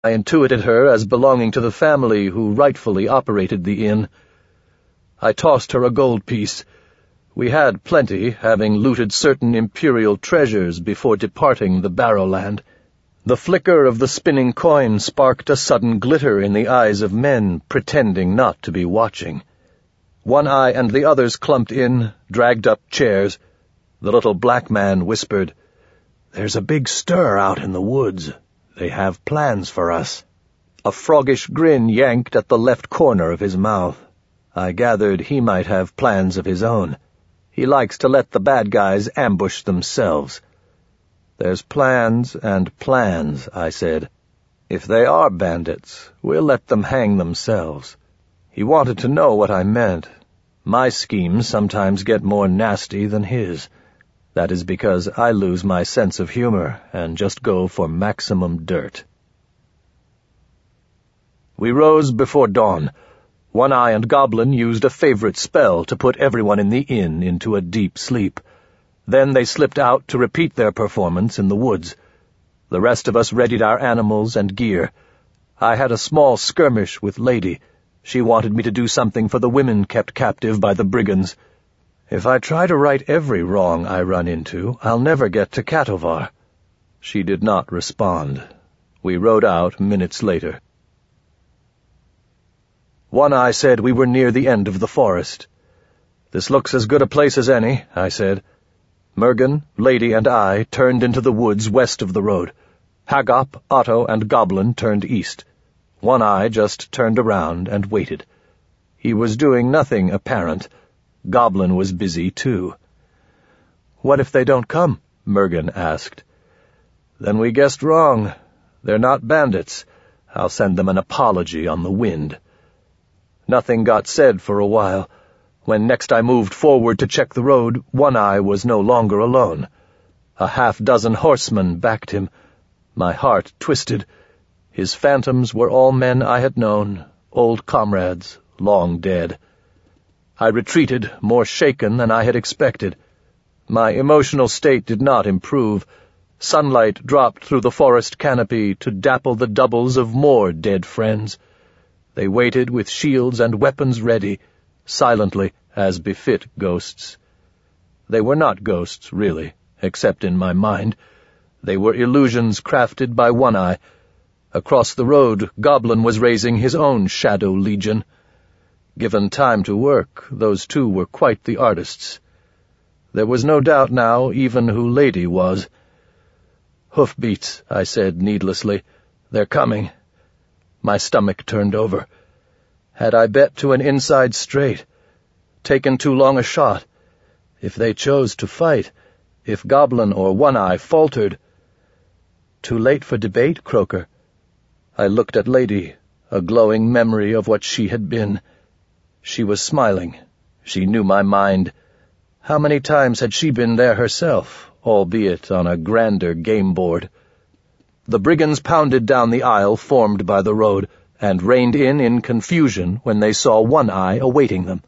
I intuited her as belonging to the family who rightfully operated the inn. I tossed her a gold piece. We had plenty, having looted certain imperial treasures before departing the Barrowland. The flicker of the spinning coin sparked a sudden glitter in the eyes of men pretending not to be watching. One Eye and the others clumped in, dragged up chairs. The little black man whispered, "There's a big stir out in the woods. They have plans for us." A froggish grin yanked at the left corner of his mouth. I gathered he might have plans of his own. He likes to let the bad guys ambush themselves. "There's plans and plans," I said. "If they are bandits, we'll let them hang themselves." He wanted to know what I meant. My schemes sometimes get more nasty than his. That is because I lose my sense of humor and just go for maximum dirt. We rose before dawn. One Eye and Goblin used a favorite spell to put everyone in the inn into a deep sleep. Then they slipped out to repeat their performance in the woods. The rest of us readied our animals and gear. I had a small skirmish with Lady. She wanted me to do something for the women kept captive by the brigands. If I try to right every wrong I run into, I'll never get to Katovar. She did not respond. We rode out minutes later. One Eye said we were near the end of the forest. "This looks as good a place as any," I said. Mergen, Lady, and I turned into the woods west of the road. Haggop, Otto, and Goblin turned east. One Eye just turned around and waited. He was doing nothing apparent. Goblin was busy, too. "What if they don't come?" Mergen asked. "Then we guessed wrong. They're not bandits. I'll send them an apology on the wind." Nothing got said for a while. When next I moved forward to check the road, One Eye was no longer alone. A half-dozen horsemen backed him. My heart twisted. His phantoms were all men I had known, old comrades, long dead. I retreated, more shaken than I had expected. My emotional state did not improve. Sunlight dropped through the forest canopy to dapple the doubles of more dead friends. They waited with shields and weapons ready, silently, as befit ghosts. They were not ghosts, really, except in my mind. They were illusions crafted by One Eye. Across the road, Goblin was raising his own Shadow Legion. Given time to work, those two were quite the artists. There was no doubt now even who Lady was. "Hoofbeats," I said needlessly. "They're coming." My stomach turned over. Had I bet to an inside straight? Taken too long a shot? If they chose to fight? If Goblin or One Eye faltered? Too late for debate, Croker? I looked at Lady, a glowing memory of what she had been. She was smiling. She knew my mind. How many times had she been there herself, albeit on a grander game board? The brigands pounded down the aisle formed by the road, and reined in confusion when they saw One Eye awaiting them.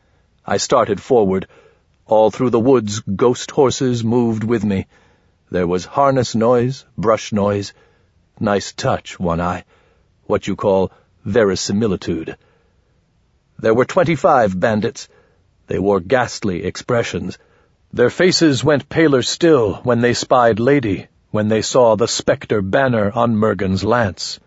I started forward. All through the woods ghost horses moved with me. There was harness noise, brush noise. Nice touch, One Eye. What you call verisimilitude. There were 25 bandits. They wore ghastly expressions. Their faces went paler still when they spied Lady, when they saw the spectre banner on Mergen's lance.